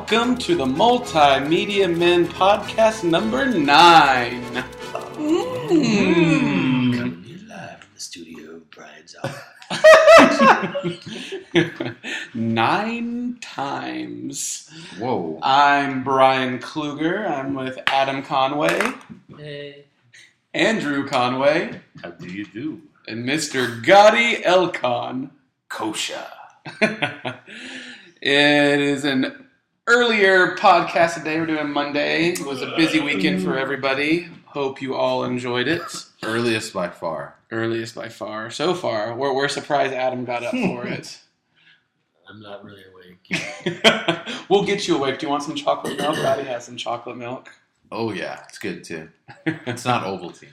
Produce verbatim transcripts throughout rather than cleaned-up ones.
Welcome to the Multimedia Men podcast number nine. Mm. Coming to you live from the studio of Brian's office. Nine times. Whoa. I'm Brian Kluger. I'm with Adam Conway, Hey. Andrew Conway, How do you do? and Mister Gotti Elcon. Kosha. It is an earlier podcast today. We're doing Monday. It was a busy weekend for everybody. Hope you all enjoyed it. Earliest by far. Earliest by far. So far. We're, we're surprised Adam got up for it. I'm not really awake. We'll get you awake. Do you want some chocolate milk? Gotti has some chocolate milk. Oh, yeah. It's good, too. It's not Ovaltine.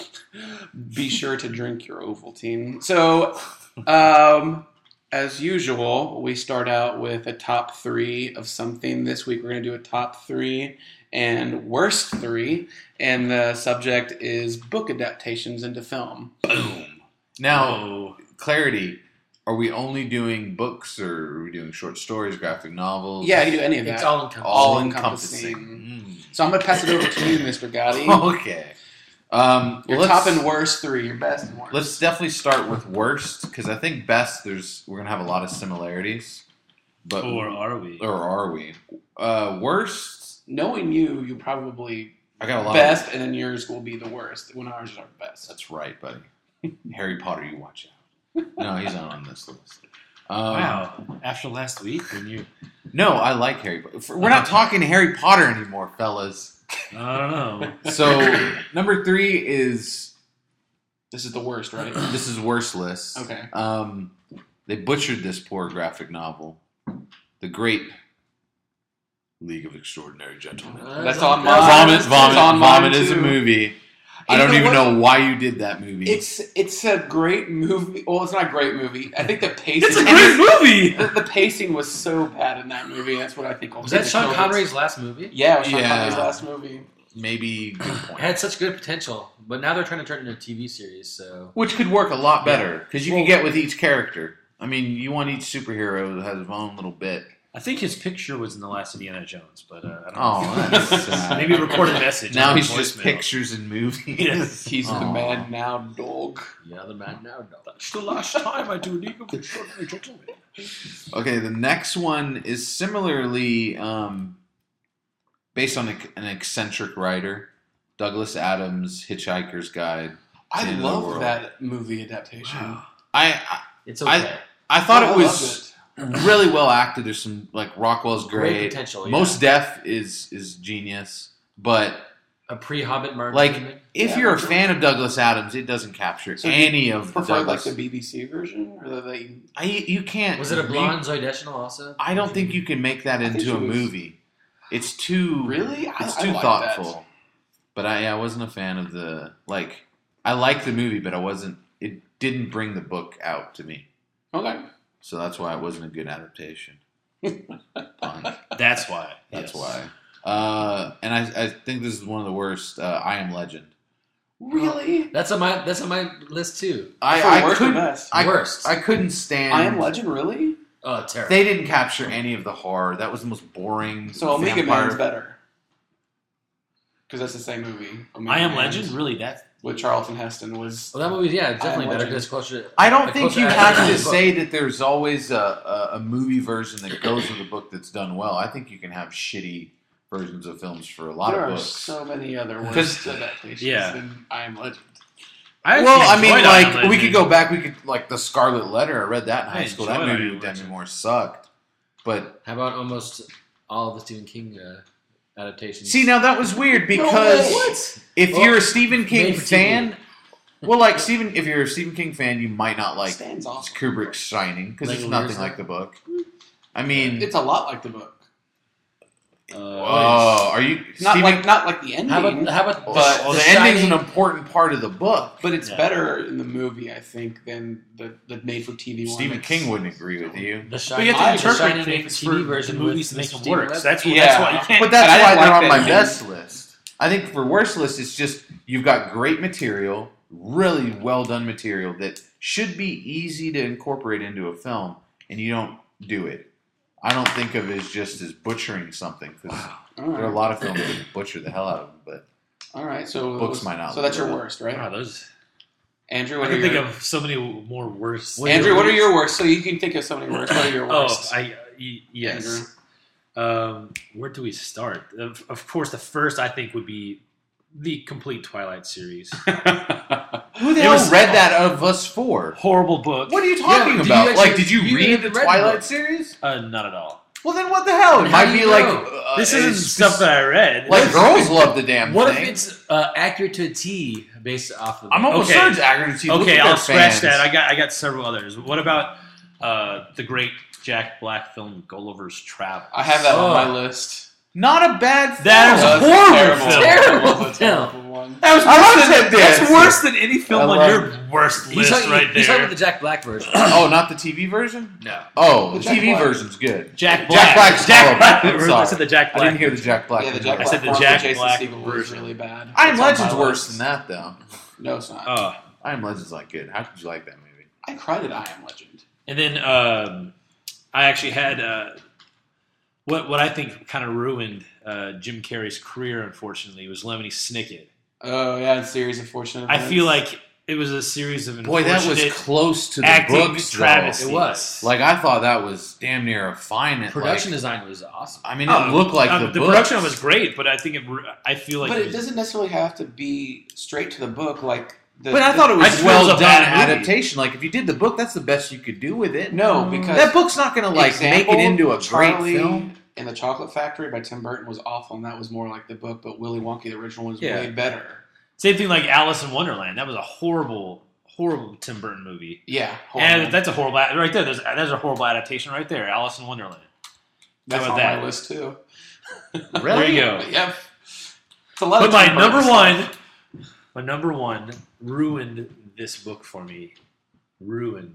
Be sure to drink your Ovaltine. So, um... as usual, we start out with a top three of something. This week we're going to do a top three and worst three, and the subject is book adaptations into film. Boom. Now, Oh. clarity. Are we only doing books, or are we doing short stories, graphic novels? Yeah, you can do any of that. It's all encompassing. All All-encompassing. encompassing. So I'm going to pass it over to you, Mister Gotti. Mm. Okay. Um, Your well, top let's- and worst three, your best and worst. Let's definitely start with worst, because I think best, there's we're going to have a lot of similarities. But Or are we? Or are we? Uh, worst, Knowing you, you probably I got a lot best, of... and then yours will be the worst when ours are best. That's right, buddy. Harry Potter, you watch out. No, he's not on this list. Um, Wow. After last week, when you... No, I like Harry Potter. We're not talking Harry Potter anymore, fellas. I don't know. So, number three is... This is the worst, right? This is worst list. Okay. Um, they butchered this poor graphic novel. The Great League of Extraordinary Gentlemen. That's on my- Vomit, That's Vomit, on mine, Vomit is a too. movie. I You don't know even what? know why you did that movie. It's it's a great movie. Well, it's not a great movie. I think the pacing. It's a great movie! The, the pacing was so bad in that movie. That's what I think. Was that Sean killed it. Connery's last movie? Yeah, it was Sean Yeah. Connery's last movie. Maybe good It point. had such good potential, but now they're trying to turn it into a T V series, so... Which could work a lot better, because you Well- can get with each character. I mean, you want each superhero to have his own little bit. I think his picture was in the last Indiana Jones, but uh, I don't know. Oh, that's sad. Maybe a recorded message. Now on he's the just voicemail. pictures in movies. Yes. He's the Aw. man now dog. Yeah, the man now. No. That's the last time I do League of Extraordinary Gentlemen. Okay, the next one is similarly um, based on a, an eccentric writer, Douglas Adams' Hitchhiker's Guide. I In the love world. that movie adaptation. Wow. I I, It's I- okay. I thought I it was loved really well acted. There's some like Rockwell's Great great. potential, yeah. Most Def is is genius, but A pre-Hobbit Martin. like Freeman. if Yeah, you're a sure. fan of Douglas Adams, it doesn't capture So do you any of the Prefer like Douglas. the B B C version, or the, the I, you can't. Was it a you- blonde Zoe Deschanel also? I don't think you can make that I think into she a was- movie. It's too really? I, It's I too like thoughtful. that. But I, I wasn't a fan of the like. I liked the movie, but I wasn't. It didn't bring the book out to me, Okay. so that's why it wasn't a good adaptation. Pun. That's why. That's Yes. why. Uh, and I, I think this is one of the worst. Uh, I Am Legend. Really? That's on my that's on my list too. I, For I worst or couldn't. best? I, Worst. I couldn't stand. I Am Legend, really? Oh, terrible. They didn't capture any of the horror. That was the most boring. So Omega vampire- Man's better. Because that's the same movie. Omega I Am Man Legend? Really? That? with Charlton Heston was. well, that movie, yeah, it's I Am definitely better Legend. because it's closer. I don't a think closer you adaptation have of to the book. say that there's always a, a, a movie version that goes with a book that's done well. I think you can have shitty versions of films for a lot there of are books. so many other Because- worse adaptations Yeah. than I Am Legend. I Well, I actually mean, enjoyed I Am like we Legend. could go back. We could like the Scarlet Letter. I read that in I high school. That enjoyed I movie Am with Demi Legend. Moore sucked. But How about almost all of the Stephen King uh, adaptations? see, now that was weird because way. What? if Well, you're a Stephen King made for T V. fan, well, like Stephen, if you're a Stephen King fan, you might not like Stands awesome. Kubrick's Shining because it's Like nothing Lear's like the book. I mean, It's a lot like the book. Uh, oh, are you Not Stephen? like not like the ending, how about how about But- well, the, the, ending's an Shining- important part of the book. but it's Yeah. better in the movie, I think, than the, the made-for-T V one. Stephen that's- King wouldn't agree with you. The But Shining, you have to I- the interpret Shining things T V for version the movies to with make them Stephen work. Webb. So that's, what, Yeah. that's why you can't. But that's And I why didn't they're like on that my ending. best list. I think for worst list, it's just you've got great material, really well done material that should be easy to incorporate into a film, and you don't do it. I don't think of it as just as butchering something because All there are a right. lot of films that butcher the hell out of them, but All right. So Books might not So that's be your real. worst, right? Wow, those. Andrew, I what are can think your of so many more worse. Andrew? What are your worst? So you can think of so many worst. What are your Oh, worst? I y- yes. Um, where do we start? Of, of course, the first I think would be the complete Twilight series. who the It hell was- read that of us for? Horrible book. What are you talking Yeah, did about? you actually- like, did you, you read read the the Red Twilight Book? series? Uh, not at all. Well, then what the hell? It How might do be you like know? uh, This it's isn't stuff that I read. like girls love the damn What thing. if it's uh, accurate to a T based off of? I'm almost Okay. certain it's accurate to look Okay, at their I'll scratch fans. that. I got I got several others. What about uh, the great Jack Black film Gulliver's Travels? I have that on Oh. my list. Not a bad film. That is That was horrible terrible. film. Terrible That was a film. terrible one. That was I worse love than, Ted that's Danson. worse than any film I on love your it. worst He's list talking, right he's talking there. about the Jack Black version. Oh, not the T V version? No. Oh, the, The T V Jack Black. version's good. Jack Black. Jack Black's Jack horrible. Black. I'm I sorry. said the Jack I Black. didn't hear the Jack Black. Yeah, the version. Jack I Black said the one with Jack Jason Black Segel was version. really bad. I Am It's on Legend's my worse list. than that, though. No, it's not. Oh. I Am Legend's not good. How could you like that movie? I cried at I Am Legend. And then um, I actually had uh, what what I think kind of ruined uh, Jim Carrey's career. Unfortunately, was Lemony Snicket. Oh yeah, a series of fortunate I events. feel like it was a series of Boy, that was unfortunate close to the acting books, though. travesties. It was. Like, I thought that was damn near a fine. At, Production like, design was awesome. I mean, Oh, it looked like um, the the books. production was great, but I think it. I feel like but it it was, doesn't necessarily have to be straight to the book. Like, the, But I the- thought it I was feel well it was a done bad movie. adaptation. Like, if you did the book, that's the best you could do with it. no, because That book's not going to, like, example, make it into a Charlie great film. and the Chocolate Factory by Tim Burton was awful, and that was more like the book. But Willy Wonka, the original one, was Yeah. way better. same thing like Alice in Wonderland. That was a horrible, horrible Tim Burton movie. Yeah, And that's a horrible right there. There's there's a horrible adaptation right there. Alice in Wonderland. that's How on about my that? list too. There you go. Yep. It's a lot But of my Tim number Burton stuff. one, my number one ruined this book for me. Ruined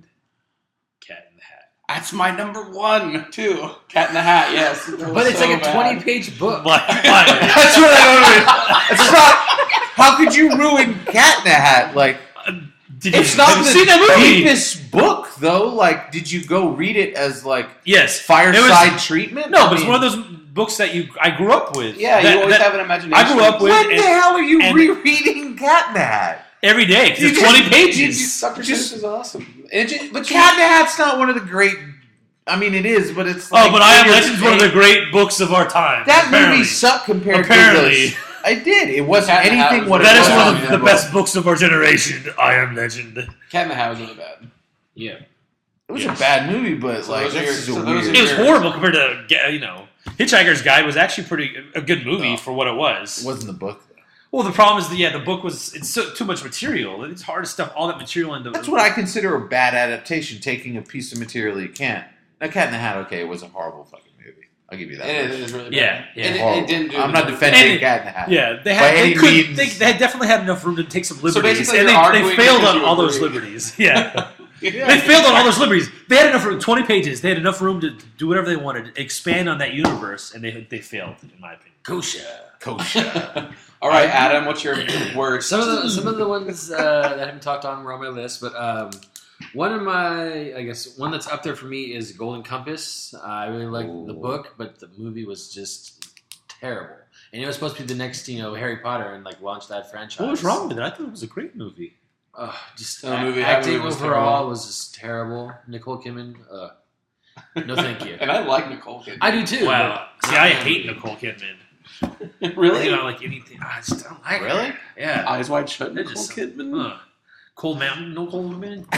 Cat in the Hat. That's my number one too. Cat in the Hat. Yes, That was But it's so like a bad. twenty-page book. Why- why- That's what I don't know. It's not. How could you ruin Cat in the Hat? Like, Did you, it's not have you the seen that movie? deepest book, though. Like, did you go read it as, like, Yes. fireside It was- treatment? No, I but it's mean, one of those books that you I grew up with. Yeah, That- you always that- have an imagination. I grew up with- When the and- hell are you and- rereading Cat in the Hat? every day because You it's just- twenty you pages. just- Doctor Just- Seuss is awesome. It just, but Cat in the Hat's not one of the great. I mean, it is, but it's. oh, Like, but I Am figure Legend's one of the eight. great books of our time. That apparently. movie sucked compared Apparently. to this. I did. It wasn't Cat in the Hat anything was what really it That is was one on of the the book. best books of our generation. I Am Legend. Cat in the Hat was really bad. Yeah, It was Yes. a bad movie, but So like those are this your- is a so those weird. it was Sure. horrible compared to Ga- you know Hitchhiker's Guide was actually pretty a good movie No. for what it was. It wasn't the book. Though. Well, the problem is that yeah, the book was it's so, too much material. It's hard to stuff all that material into. That's what I consider a bad adaptation. Taking a piece of material you can't. Now, Cat in the Hat, okay, it was a horrible fucking movie. I'll give you that. It much. is really bad. Yeah, yeah. And it, Horrible. it didn't do I'm the- not defending And it- Cat in the Hat. Yeah, they By had any they, could, means. they, they had definitely had enough room to take some liberties, basically and you're they, they arguing failed because on you all those agree. liberties. Yeah. Yeah. They failed on all those liberties. They had enough room, twenty pages. They had enough room to do whatever they wanted, expand on that universe, and they they failed, in my opinion. Kosha. Kosha. All right, Adam, what's your worst? Some of the some of the ones uh, that haven't talked on were on my list, but um, one of my I guess one that's up there for me is Golden Compass. Uh, I really liked the Ooh. book, but the movie was just terrible. And it was supposed to be the next, you know, Harry Potter and like launch that franchise. What was wrong with it? I thought it was a great movie. Uh, just The a- movie- that acting movie was overall terrible. was just terrible. Nicole Kidman, uh, no thank you. And I like Nicole Kidman. I do too. Wow. but See, not I that hate movie. Nicole Kidman. I really? don't like anything. I just don't like her. Really? Yeah. Eyes Wide Shut, They're Nicole just- Kidman. Uh, Cold Mountain, no Cold Mountain.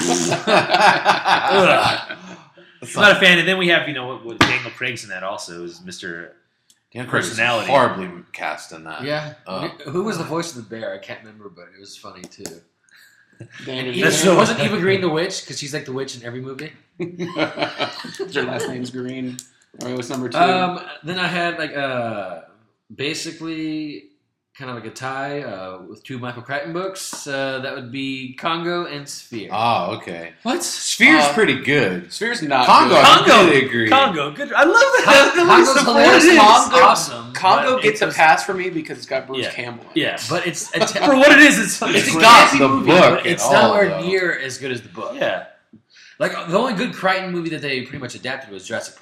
Ugh. I'm not a fan. And then we have, you know, what, what Daniel Craig's in that also is Mister Dan Craig was Personality. horribly cast in that. Yeah. Uh, Who was the voice of the bear? I can't remember, but it was funny too. Daniel Eva, That's so- wasn't Eva Green the witch? Because she's like the witch in every movie. Your last name's Green. All right, what's number two? Um, then I had like uh, basically kind of like a tie uh, with two Michael Crichton books. Uh, that would be Congo and Sphere. Oh, okay. What? Sphere's Uh, pretty good. Sphere's not Congo, good. I Congo. completely agree. Congo. Good. I love that. Con- That Congo's movie's so hilarious. funny. Congo- It's awesome. Congo but gets it a was- pass for me because it's got Bruce Yeah. Campbell in it. Yeah. But it's a te- For what it is, it's, it's it's a not campy the movie, book but it's at all, nowhere though. near as good as the book. Yeah. Like the only good Crichton movie that they pretty much adapted was Jurassic Park,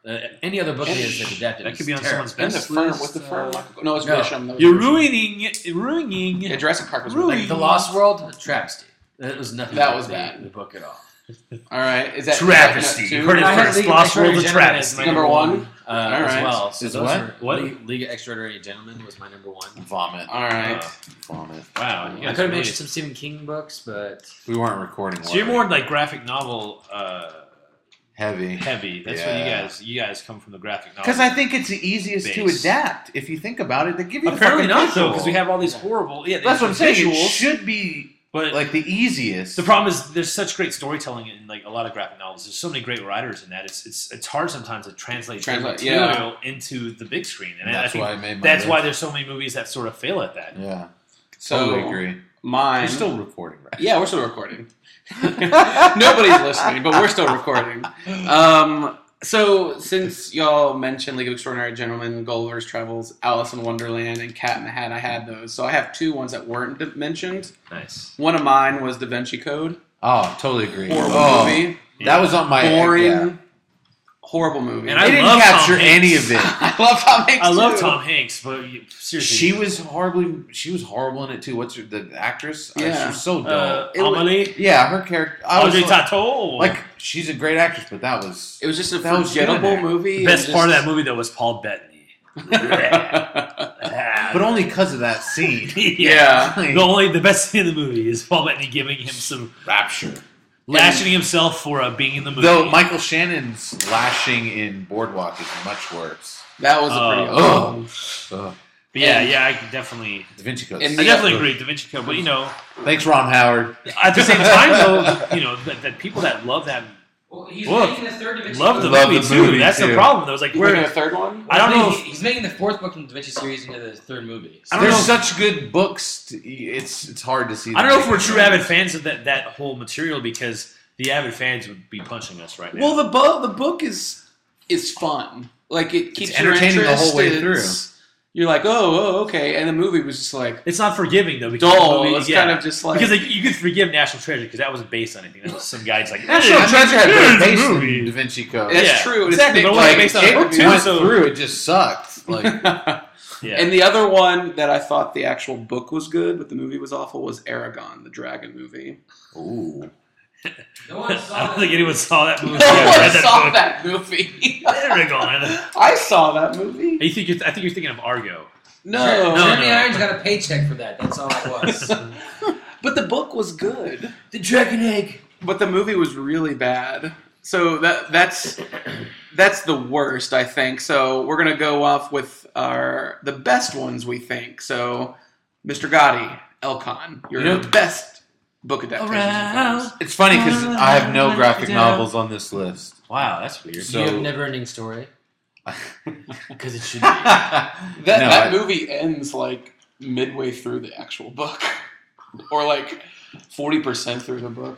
Uh, any other book And- he has that's adapted. That is could be on terrible. someone's In the best firm list. with the firm. uh, Michael- no, it's no. Grisham. That was You're Grisham. ruining, ruining. Yeah, Jurassic Park was Ruining. really The Lost World, travesty. It was nothing. That like was the, bad. The book at all. All right, is that Travesty. is that You two? heard it I had first. League of Lost Extraordinary World's a Gentlemen as travesty. my Number one? uh, All as right. well. So Is those what? were- What? League, League of Extraordinary Gentlemen was my number one. Vomit. All right. Uh, Vomit. wow. You I guys could have really- mentioned some Stephen King books, but We weren't recording. So you're were more we? like graphic novel uh, heavy. heavy. That's what you Yeah. guys. You guys come from the graphic novel. Because I think it's the easiest to Base. adapt. If you think about it, they give you the apparently fucking not though, visual. because we have all these horrible. Yeah, That's what I'm these saying. It visuals, should be but like the easiest. the problem is there's such great storytelling in like a lot of graphic novels. There's so many great writers in that. It's it's it's hard sometimes to translate, the Translate, material into the big screen, and I that's think why I made my that's list. why there's so many movies that sort of fail at that. Yeah, So totally agree. mine. We're still recording, right? Yeah, we're still recording. Nobody's listening, but we're still recording. Um, so, since y'all mentioned League of Extraordinary Gentlemen, Gulliver's Travels, Alice in Wonderland, and Cat in the Hat, I had those. So I have two ones that weren't d- mentioned. Nice. One of mine was Da Vinci Code. Oh, totally agree. Horrible oh, movie. That was on my Boring. yeah. Horrible movie. And They I didn't love capture Tom Hanks. any of it. I love Tom Hanks I love too. Tom Hanks, but you, seriously, She was horribly. She was horrible in it too. What's her, the actress? Uh, Yeah. she was so dull. uh, It was- Amelie, yeah, her character. I was Audrey like, Tautou. like, she's a great actress, but that was. It was just a That was forgettable good. movie. the best It part of just- that movie though was Paul Bettany. But only because of that scene. Yeah. The only the best scene in the movie is Paul Bettany giving him some Rapture. lashing himself for uh, being in the movie. Though Michael Shannon's lashing in Boardwalk is much worse. That was a Oh. pretty. Oh. um, Ugh. But yeah, And- yeah, I can definitely, Da Vinci Code. And I the- definitely agree. Da Vinci Code, but you know, Thanks, Ron Howard. at the same time though, you know that, that people that love that well, he's Look, making the third Da Vinci love the Code. Love movie the too. movie, That's the too. problem. Though, it's like We're we're in a third one. I don't know He's, if- he's making the fourth book in the Da Vinci series into the third movie. I don't There's know. such good books. To, it's it's hard to see. I don't know them if we're make true it. avid fans of that, that whole material because the avid fans would be punching us right now. Well, the book the book is is fun. Like it keeps It's your entertaining the interest. whole way It's- You're like, oh, oh, okay, and the movie was just like it's not forgiving though. Because dull. the movie- It's yeah. kind of just like because like, you could forgive National Treasure because that wasn't based on anything. That was some guy's like National "Eh, Treasure had yeah, been it's a based movie." in Da Vinci Code. that's Yeah, true. exactly, It's but it like, wasn't based on a it book, too, went so- through. It just sucked. Like Yeah. And the other one that I thought the actual book was good, but the movie was awful, was Aragon, the dragon movie. ooh. No one saw I don't that. think anyone saw that movie. No Yeah, one read that saw book. that movie. Aragon. I saw that movie. You think you're, I think you're thinking of Argo. No, No, Jeremy no. Irons got a paycheck for that. That's all it was. but the book was good. the Dragon Egg. But the movie was really bad. So that that's that's the worst, I think. So we're gonna go off with our the best ones we think. So, Mister Gotti, Elcon, your You know- best book adaptations. and films. It's funny because I have no graphic novels on this list. Wow, that's weird. So- Do you have Never-Ending Story? Because it should be. That No, that I- movie ends like midway through the actual book, or like forty percent through the book.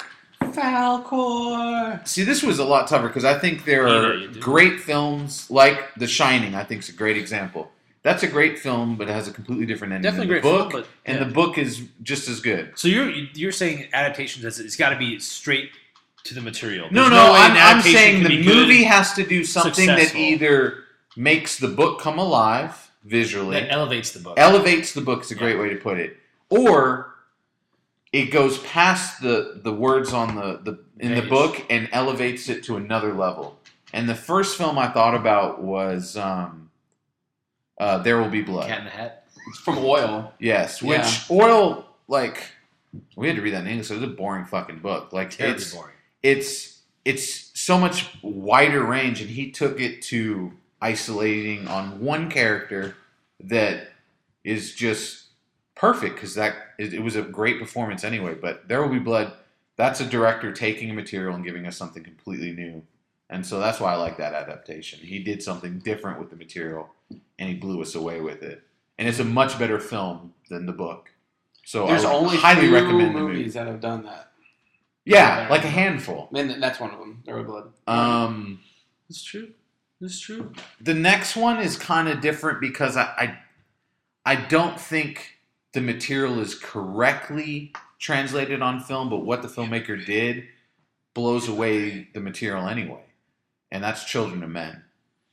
Falcor. See, this was a lot tougher because I think there Yeah, are you do. great films like The Shining. I think is a great example. That's a great film, but it has a completely different ending Definitely than great the film, book, but and yeah. the book is just as good. So you're you're saying adaptations? It's, it's got to be straight to the material. No, There's no, way I'm, an I'm adaptation saying can the be good. movie has to do something that successful. either makes the book come alive visually, That elevates the book. elevates the book is a great way to put it, or it goes past the, the words on the, the in the Page. book and elevates it to another level. And the first film I thought about was um, uh, There Will Be Blood. Cat in the Hat. It's from Oil. Yes, which Yeah. Oil, like, we had to read that in English. It was a boring fucking book. Like, Terribly it's boring. it's it's so much wider range, and he took it to isolating on one character that is just perfect because that it, it was a great performance anyway. But There Will Be Blood. That's a director taking a material and giving us something completely new, and so that's why I like that adaptation. He did something different with the material, and he blew us away with it. And it's a much better film than the book. So There's I would only highly two recommend the movies movie. that have done that. Yeah, like a handful. And that's one of them. There Will Be Blood. Um, It's true. It's true. the next one is kind of different because I, I I don't think the material is correctly translated on film, but what the filmmaker did blows away the material anyway. And that's Children of Men.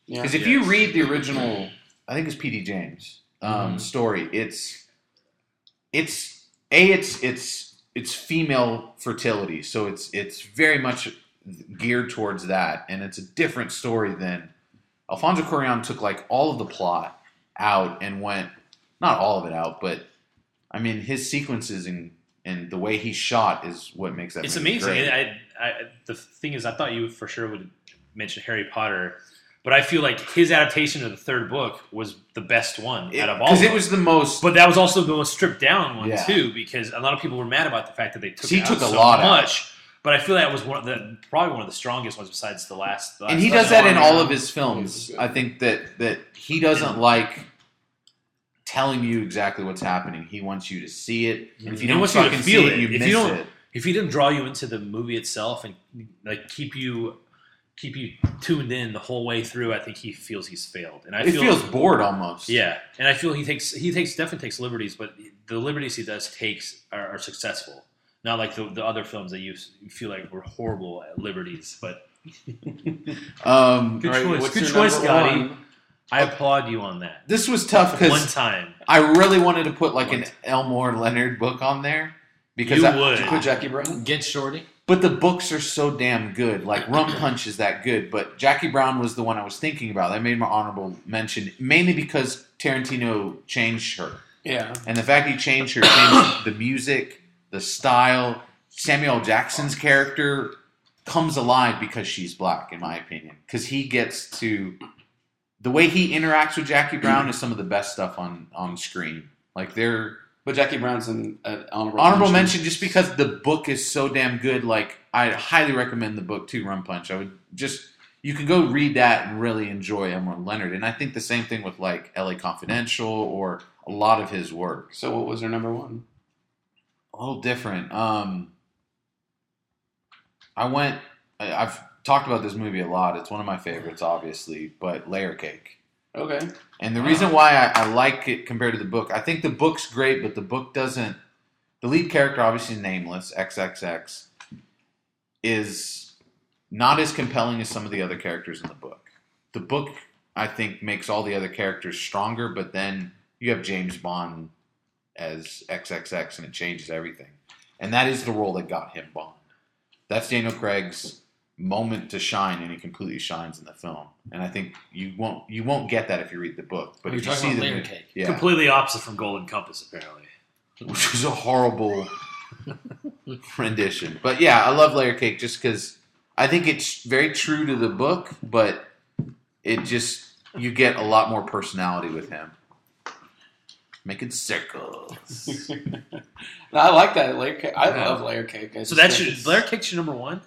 Yeah. Because if Yes. you read the original, I think it's P D James um, Mhm. story. It's it's a it's it's it's female fertility, so it's it's very much geared towards that, and it's a different story than Alfonso Cuarón took like all of the plot out and went not all of it out, but I mean his sequences and and the way he shot is what makes that. It's movie amazing. great. And I, I, the thing is, I thought you for sure would mention Harry Potter, but I feel like his adaptation of the third book was the best one out of all. Because of it them. was the most. But that was also the most stripped down one Yeah. too, because a lot of people were mad about the fact that they took, He out took a so lot out. much. But I feel that was one of the probably one of the strongest ones besides the last. The last And he one. does that in all of his He's films. good. I think that that he doesn't like telling you exactly what's happening. He wants you to see it. And if you He don't wants you to fucking feel see it. it, you If miss you don't- it. If he didn't draw you into the movie itself and like keep you keep you tuned in the whole way through, I think he feels he's failed. And I It feel feels bored almost. yeah, and I feel he takes he takes definitely takes liberties, but the liberties he does takes are, are successful. Not like the, the other films that you you feel like were horrible at liberties, but Um, Good All right, choice. what's Good your choice, number Scotty. one? I applaud you on that. this was tough One because time, I really wanted to put like an One Elmore Leonard book on there because you I, would. Did you put Jackie Brown? Get Shorty. But the books are so damn good. Like Rum Punch is that good, but Jackie Brown was the one I was thinking about. I made my honorable mention mainly because Tarantino changed her. Yeah. And the fact he changed her changed the music, the style. Samuel L. Jackson's character comes alive because she's black, in my opinion. Because he gets to... The way he interacts with Jackie Brown is some of the best stuff on, on screen. Like, they're... But Jackie Brown's an uh, honorable, Honorable mention just because the book is so damn good. Like, I highly recommend the book, too, Rum Punch. I would just... You can go read that and really enjoy Elmore Leonard. And I think the same thing with, like, L A Confidential or a lot of his work. So what was her number one? A little different. Um, I went. I- I've talked about this movie a lot. It's one of my favorites, obviously, but Layer Cake. Okay. And the reason why I, I like it compared to the book, I think the book's great, but the book doesn't. The lead character, obviously nameless, triple X, is not as compelling as some of the other characters in the book. The book, I think, makes all the other characters stronger, but then you have James Bond as triple X, and it changes everything. And that is the role that got him Bond. That's Daniel Craig's moment to shine, and he completely shines in the film. And I think you won't you won't get that if you read the book. But Are you if you talking see about the Layer movie- Cake? yeah, completely opposite from Golden Compass, apparently. which was a horrible rendition. But yeah, I love Layer Cake just because I think it's very true to the book, but it just you get a lot more personality with him. Making circles. No, I like that layer cake. I Yeah. love layer cake. I So just that's think your it's- Blair Cake's your number one.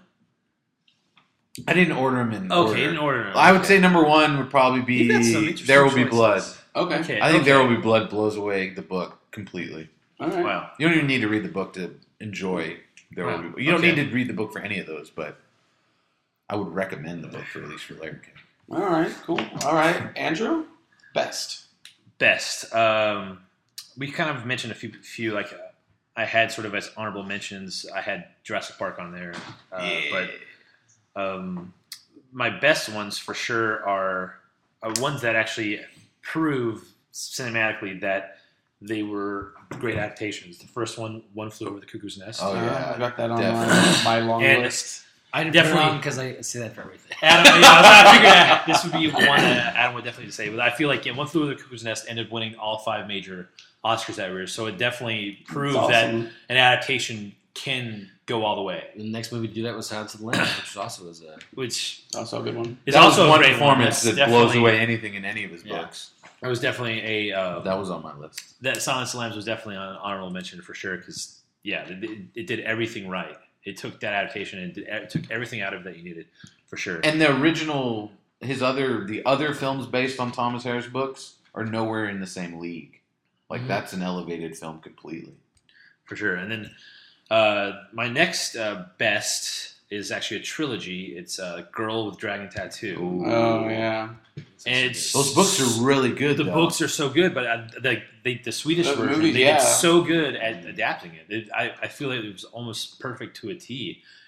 I didn't order them in Okay, order. in order. I would say number one would probably You've got some be interesting There Will Be choices. Blood. Okay. Okay, I think okay. There Will Be Blood blows away the book completely. All right. Wow. You don't even need to read the book to enjoy There Will Wow. Be Blood. You don't Okay. need to read the book for any of those, but I would recommend the book for at least for Layer Cake. All right. Cool. All right. Andrew, best. Best. Um, we kind of mentioned a few, few like uh, I had sort of as honorable mentions. I had Jurassic Park on there, uh, but um, my best ones for sure are, are ones that actually prove cinematically that they were great adaptations. The first one, One Flew Over the Cuckoo's Nest. Oh, yeah. Uh, I got that on my, Definitely. my long And- list. I didn't Definitely. put it on because I say that for everything. Adam, yeah, I figured that this would be one that Adam would definitely say. But I feel like yeah, One Flew Over the Cuckoo's Nest ended up winning all five major Oscars that year, so it definitely proved It's that awesome. an adaptation can go all the way. The next movie to do that was Silence of the Lambs, which also was a. Which Also a good one. is that also was a one great performance one. that That's blows definitely- away anything in any of his Yeah. books. That was definitely a uh, That was on my list. that Silence of the Lambs was definitely an honorable mention for sure because yeah, it, it, it did everything right. It took that adaptation and did, it took everything out of it that you needed for sure. And the original, his other, the other films based on Thomas Harris books are nowhere in the same league. Like Mm-hmm. Mhm. that's an elevated film completely. For sure. And then uh, my next uh, best is actually a trilogy. It's uh, Girl with Dragon Tattoo. Oh yeah. And it's Those books are really good. the though. books are so good, but uh, the the, the Swedish The version movie, they yeah. did so good at adapting it. It- I, I feel like it was almost perfect to a T.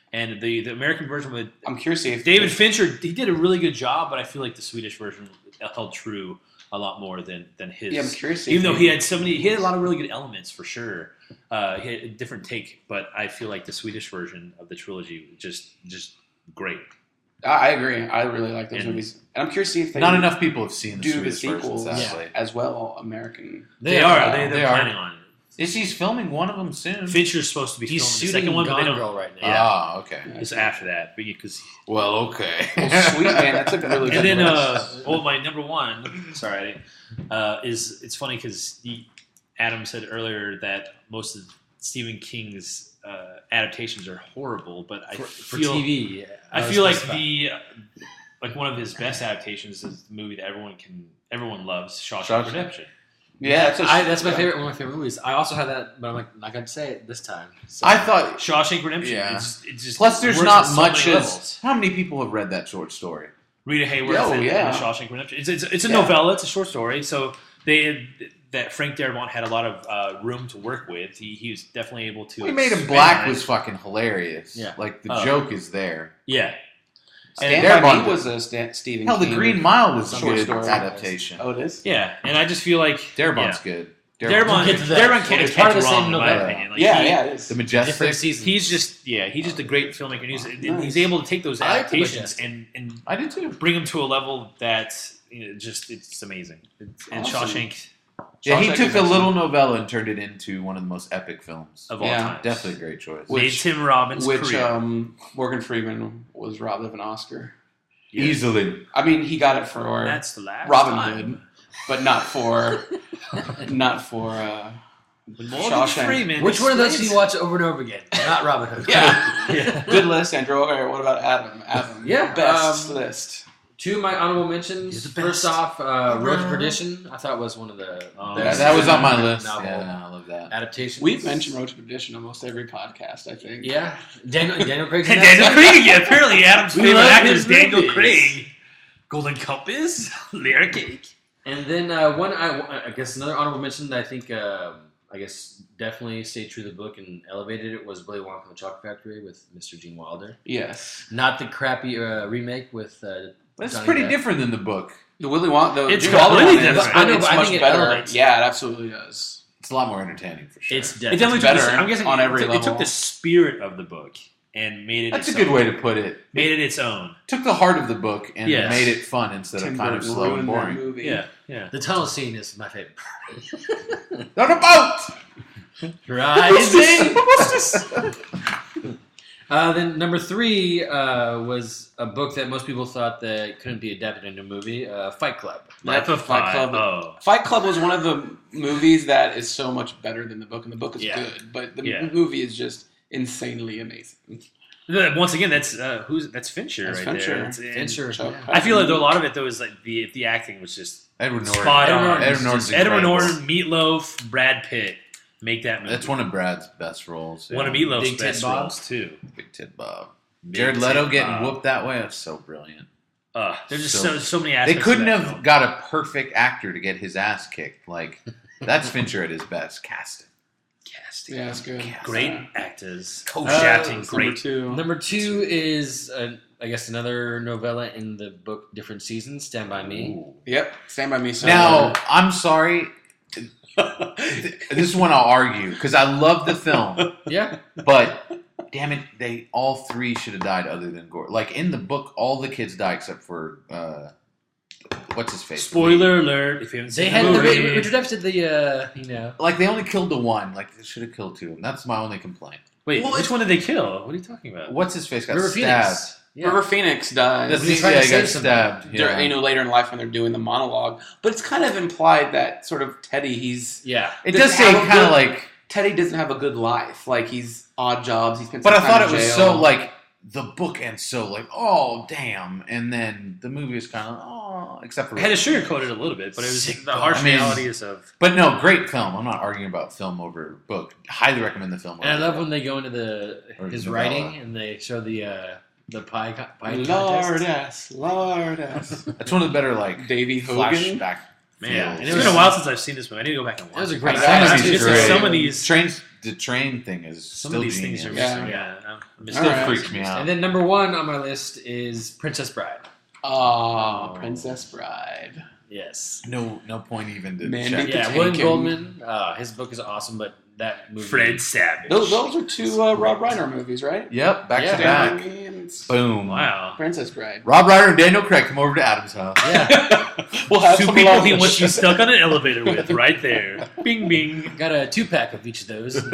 And the, the American version with I'm curious if David Fincher, he did a really good job, but I feel like the Swedish version held true a lot more than, than his. Yeah, I'm curious. Even if though he had so many, he had a lot of really good elements for sure. Uh, he had a different take, but I feel like the Swedish version of the trilogy just just great. I I agree. I really like those And- movies, and I'm curious to see if they Not enough people have seen the do the Swedish version, sequels sadly. as well. American. They, are. are. They, they're They are. planning on it. Is he's filming one of them soon? Fincher's supposed to be He's filming the shooting second one, but they Gone don't. Girl right now. Yeah. Ah, okay. It's after that because. Well, okay. Well, sweet man, that's a really good And then, uh, list. well, my number one, sorry, uh, is it's funny because Adam said earlier that most of Stephen King's uh, adaptations are horrible, but I For, for feel T V, I was feel like specified. the uh, like one of his best adaptations is the movie that everyone can everyone loves, Shawshank, Shawshank. Redemption. Yeah, that's, a, I, that's my yeah. favorite. One of my favorite movies. I also have that, but I'm like, not going to say it this time. So. I thought. Shawshank Redemption. Yeah. It's, it's just Plus, there's works not on so much many as. levels. How many people have read that short story? Rita Hayworth Oh, and, yeah. and Shawshank Redemption. It's, it's, it's a Yeah. novella. It's a short story. So they had, that Frank Darabont had a lot of uh, room to work with. He, he was definitely able to. We made him expand black on it. was fucking hilarious. Yeah. Like the Oh. joke is there. Yeah. Stand And by Darabont- Me was a Stan- Stephen Hell, the King Green Mile was a short good story. adaptation. Oh, it is. Yeah, and I just feel like Darabont's yeah. good. Darabont, We'll get to that. Darabont can't It's catch part of the wrong, same in my novella. opinion. Like, yeah, he- yeah, it is. The different Majestic. seasons. He's just yeah, he's just a great filmmaker. And he's, and Nice. he's able to take those I like The adaptations Majestic. and, and I did too. bring them to a level that you know, just it's amazing. It's, and Awesome. Shawshank Yeah, he Shawshank took is a awesome. little novella and turned it into one of the most epic films. of all Yeah. time, Definitely a great choice. Which- made Tim Robbins' Which career. um, Morgan Freeman was robbed of an Oscar. Yeah. Easily. I mean, he got it for That's the last Robin time. Hood, but not for not for. Uh, Morgan Shawshank. Freeman. Which one of those do explains- you watch over and over again? Not Robin Hood. yeah, Yeah. good list, Andrew. Okay, what about Adam? Adam, Yeah, best um, list. Two of my honorable You're mentions. the First best. off, uh, Road to Perdition. I thought was one of the Oh, That, best that was on my list. novel Yeah, I love that. adaptations. We've mentioned Road to Perdition almost every podcast, I think. Yeah, Daniel, Daniel Craig's And in that. Daniel Craig. Yeah, apparently Adam's We favorite love actor his is Daniel movies. Craig. Golden Compass, Layer Cake. And then uh, one, I, I guess another honorable mention that I think, um, I guess definitely stayed true to the book and elevated it was Willy Wonka and the Chocolate Factory with Mister Gene Wilder. Yes, Not the crappy uh, remake with. Uh, That's Johnny pretty Depp. different than the book. the Willy Wonka. The It's Gene Wilder completely one is, different. but I know, it's but I much think it better. elevates. Yeah, it absolutely does. It's a lot more entertaining for sure. It's It definitely definitely took better the, I'm guessing on it every took, It level. took the spirit of the book and made it. That's a its good own. way to put it. Made it its own. Took the heart of the book and Yes. made it fun instead Tim of kind of Burton slow and ruined that boring. movie. Yeah, yeah. the tunnel scene is my favorite part. On a boat! Rising. What's this? Uh, then number three uh, was a book that most people thought that couldn't be adapted into a movie, uh, Fight Club. Life of Fight Pi. Club. Oh, Fight Club was one of the movies that is so much better than the book, and the book is Yeah. good, but the Yeah. movie is just insanely amazing. once again, that's uh, who's that's Fincher That's right Fincher. there. It's- and Fincher. Chuck yeah. I feel like though a lot of it though is like the the acting was just Edward Norton. spot Edward on. Norton. Edward Norton's Edward incredible. Norton, Meatloaf, Brad Pitt make that movie. That's one of Brad's best roles. One of yeah. Meatloaf's Big Tit best Bob. roles too. Big Tit Bob. Big Jared Tit Leto getting Bob. whooped that way. That's so brilliant. Uh, there's just So- so, so many They aspects. couldn't of that have film. got a perfect actor to get his ass kicked. Like, that's Fincher at his best. Casting. casting. Yeah, it's good. Great Uh, actors, Uh, co-acting, that's number great. two. Number two is, uh, I guess, another novella in the book Different Seasons, Stand By Me. Ooh. Yep, Stand by Me. So Now, I'm sorry. This is one I'll argue because I love the film, Yeah. but damn it, they all three should have died other than Gore. Like in the book, all the kids die except for uh, what's his face. Spoiler alert! If you haven't They seen had the the, movie, Richard Epps did the, uh, you know. Like they only killed the one. Like they should have killed two of them. That's my only complaint. wait, Well, which one did they kill? What are you talking about? What's his face got River stabbed? Phoenix. Yeah. River Phoenix dies. That's When he's yeah, trying to he got save somebody. stabbed. dur- Yeah. you know, later in life when they're doing the monologue, but it's kind of implied that sort of Teddy, he's Yeah. It does does say have a kind of good- like, Teddy doesn't have a good life. Like he's odd jobs. He's spent but some I thought time it in was jail. so like the book ends so like oh damn, and then the movie is kind of oh except for I had to sugarcoat it a little bit, but it was Sick the book. harsh I mean- realities of. But no, great film. I'm not arguing about film over book. Highly recommend the film. And I over love book. when they go into the Or his novella. writing and they show the uh, the pie, co- pie Lord contest. ass, Lord ass. That's one of the better like Davy Hogan. flashback Man, feels. and it's been a while since I've seen this movie. I need to go back and watch That was a it. great Some Some of of these these It's are just great. some of these, Trains, the train thing is some still of these genius. things are Yeah. missing. Yeah, I'm- I'm Still Alright. freaks me out. And then number one on my list is Princess Bride. Ah, Princess Bride. Yes. No, no point even to Mandy check. Patinkin. Yeah, William Goldman. Uh, his book is awesome, but that movie. Fred Savage. Those, those are two uh, Rob Reiner movies, right? Yep, back Yeah. to back. And Boom. Wow. Princess Bride. Rob Reiner and Daniel Craig come over to Adam's house. Yeah. We'll have Two some people along he the wants sh- you stuck on an elevator with, right there. Bing, bing. Got a two pack of each of those. So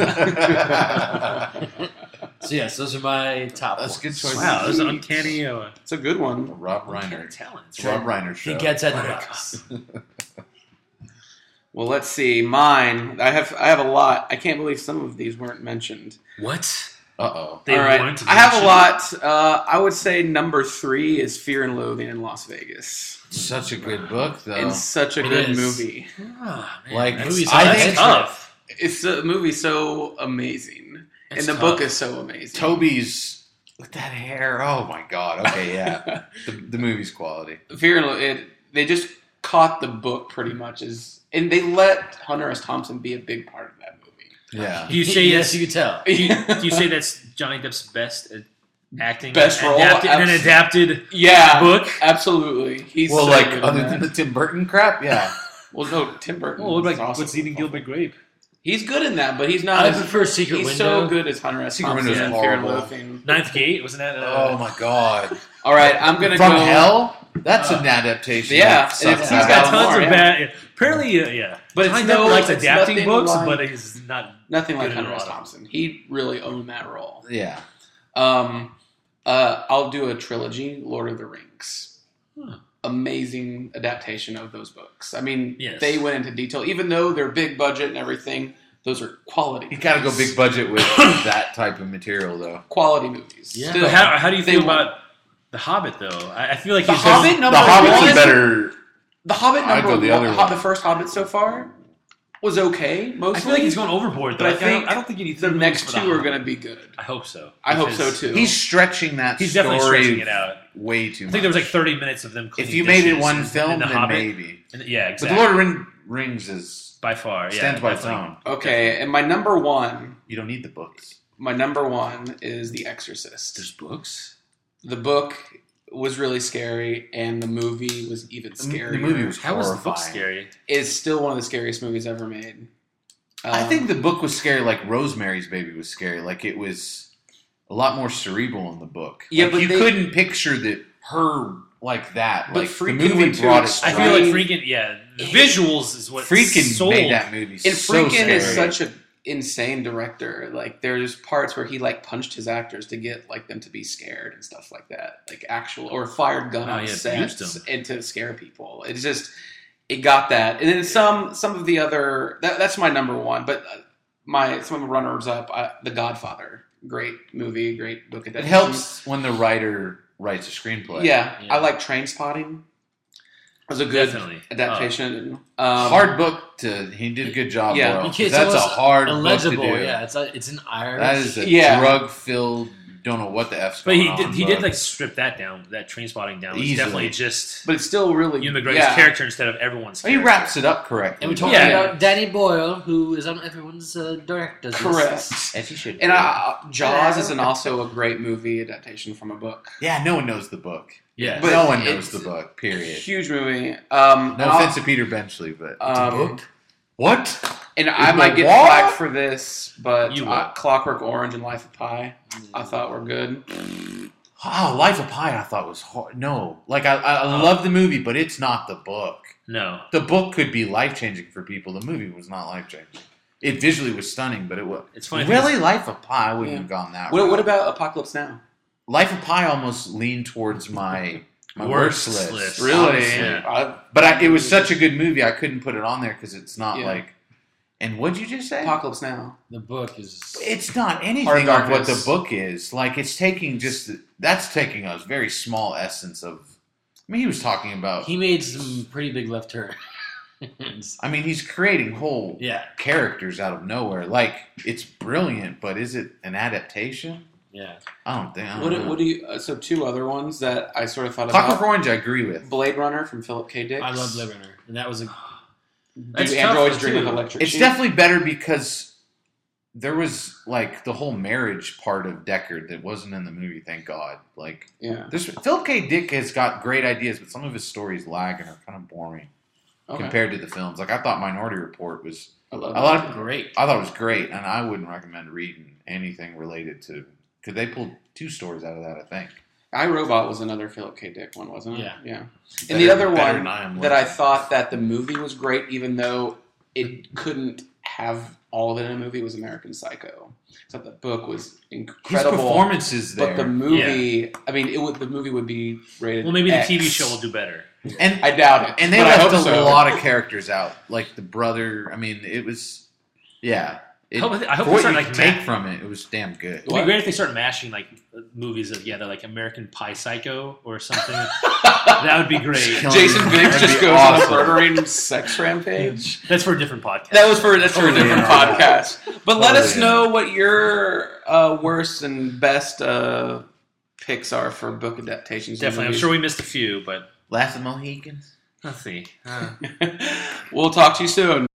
yes, those are my top. That's ones. good choice. Wow, that was an uncanny. Uh, It's a good one. Rob uncanny Reiner. talent. It's Rob Reiner show. He gets at the box. Well, let's see. Mine. I have. I have a lot. I can't believe some of these weren't mentioned. What? Uh oh. They All right. weren't I have a mentioned. lot. Uh, I would say number three is Fear and Loathing in Las Vegas. Such a good book, though. It's such a It good is. movie. Ah, man, Like, that's, movies I that's think- tough. It's a movie so amazing, It's and the tough. book is so amazing. Toby's with that hair. Oh my god. Okay, yeah. the, the movie's quality. Fear and Lo- it, they just caught the book pretty much as, and they let Hunter S. Thompson be a big part of that movie. Yeah. Do you say yes, that's, you can tell. do, you, do you say that's Johnny Depp's best at acting? Best role? adapted, in an Abs- adapted Yeah, book? absolutely. He's Well, so like good in other that. than the Tim Burton crap, yeah. Well, no, Tim Burton. Well, what is about awesome. What's Eating Gilbert Grape? He's good in that, but he's not. I as, prefer Secret he's Window. so good as Hunter S. Secret Thompson Window's in Fear and horrible. Loathing. Ninth Gate? Wasn't that? Uh, Oh my god. All right, I'm gonna From go. Hell? That's Uh, an adaptation. yeah, that and sucks it's- He's Yeah. got ass. tons More, of yeah. bad. Apparently, uh, yeah. But it's Johnny no- Depp likes it's adapting nothing books, like- but he's not. Nothing like Good in Hunter a S. lot of- Thompson. He really owned that role. Yeah. Um, uh, I'll do a trilogy, Lord of the Rings. Huh. Amazing adaptation of those books. I mean, Yes. they went into detail, even though they're big budget and everything. Those are quality. You gotta go movies. big budget with that type of material, though. Quality movies. Yeah. Still. But how, how do you They feel were- about The Hobbit, though? I, I feel like The he's Hobbit? The Number Hobbit's one? a better. The Hobbit I'd number go the one, other Ho- one. the first Hobbit so far was okay. Mostly, I feel like he's going overboard, though. But I Like, I, don't, think I don't think you need the three next movies for two The are Hobbit. going to be good. I hope so. I hope so because too. He's stretching that He's definitely story stretching it out. way too I much. think there was like thirty minutes of them cleaning if you made it dishes one in- film, in The then Hobbit. maybe. And- yeah, But exactly. The Lord of Ring, Rings is by far, yeah, stands by its definitely. own. Okay, and my number one, You don't need the books. my number one is The Exorcist. There's books. The book was really scary, and the movie was even scarier. The movie was How was the horrifying. book scary? It's still one of the scariest movies ever made. I Um, think the book was scary, like Rosemary's Baby was scary. Like it was a lot more cerebral in the book. Yeah, Like, but you they- couldn't picture that her like that. But Like the Friedkin movie went too brought it. extreme. I feel like Right. Freakin', yeah, the visuals is what Friedkin sold. made that movie and so Friedkin scary. is such an insane director. Like there's parts where he like punched his actors to get like them to be scared and stuff like that. Like actual or fired gun Oh, on yeah, sets abused 'em. and to scare people. It's just it got that. And then some some of the other that, that's my number one. But my some of the runners up, I, The Godfather, great movie, great book It adaptation. helps when the writer writes a screenplay. Yeah, Yeah. I like Train Spotting. It was a good Definitely. adaptation. Um, hard book to. He did a good job. Yeah. Bro, You 'cause can't- it's that's a almost hard book illegible. to do. Yeah, it's a, it's an Irish. That is a Yeah. drug filled. Don't know what the f's But going he on. did, he but did like strip that down, that train spotting down. It's Easily. definitely just but it's still really Ewan McGregor's yeah. character instead of everyone's he character. wraps it up correctly. and we talked Yeah. about Danny Boyle, who is on everyone's uh, director's Correct. list. As he should. And be. uh, Jaws is an also a great movie adaptation from a book. yeah, no one knows the book. Yeah. But no one knows it's- the book. Period. Huge movie. Um, No and offense I'll- to Peter Benchley, but Um, what? and I Is might the get what? flack for this, but You uh, will. Clockwork Orange and Life of Pi, I thought were good. Oh, Life of Pi, I thought was hard. No, like I, I I love the movie, but it's not the book. No. The book could be life changing for people. The movie was not life changing. It visually was stunning, but it was It's funny. really Life of Pi. I wouldn't Yeah. have gone that. What, route. what about Apocalypse Now? Life of Pi? Almost leaned towards my my Worst worst, list. list. honestly. Yeah. I- But I, it was such a good movie. I couldn't put it on there because it's not Yeah. like. And what'd you just say? Apocalypse Now. The book is. It's not anything Hard like what the Darkness. book is. Like it's taking just that's taking a very small essence of. I mean, he was talking about. He made some pretty big left turns. I mean, he's creating whole yeah, characters out of nowhere. Like it's brilliant, but is it an adaptation? yeah. I don't think. I don't What, know. do- what do you? Uh, so two other ones that I sort of thought Clockwork about: Orange, I agree with. Blade Runner from Philip K. Dick. I love Blade Runner, and that was a That's Do tough, androids though, dream too. of electric It's sheep? definitely better because there was like the whole marriage part of Deckard that wasn't in the movie. Thank God. Like, Yeah. there's Philip K. Dick has got great ideas, but some of his stories lag and are kind of boring Okay. compared to the films. Like, I thought Minority Report was I love a that. lot of, Great. I thought it was great, and I wouldn't recommend reading anything related to because they pulled two stories out of that. I think. I, Robot was another Philip K. Dick one, wasn't it? Yeah. Yeah. Better- And the other better one than I Am that I Legend. thought that the movie was great, even though it couldn't have all of it in a movie, was American Psycho. So the book was His incredible. performances there, But the movie, I mean, it would the movie would be rated. Well, maybe the X. T V show will do better. and I doubt it. and they but I left hope a so. lot of characters out, like the brother. I mean, it was yeah. It, I hope- I hope for they what start, you like, take ma- from it, it was damn good. It'd be What? great if they start mashing like movies of yeah, they're like American Pie Psycho or something. That would be great. Killing- Jason Biggs That'd just be goes on a awesome. murdering sex rampage. That's for a different podcast. That was for that's for Oh, a different yeah. podcast. But let Oh, us yeah. know what your uh, worst and best uh, picks are for book adaptations. and Definitely, I'm movies. sure we missed a few, but Last of the Mohicans. let's see. Uh, We'll talk to you soon.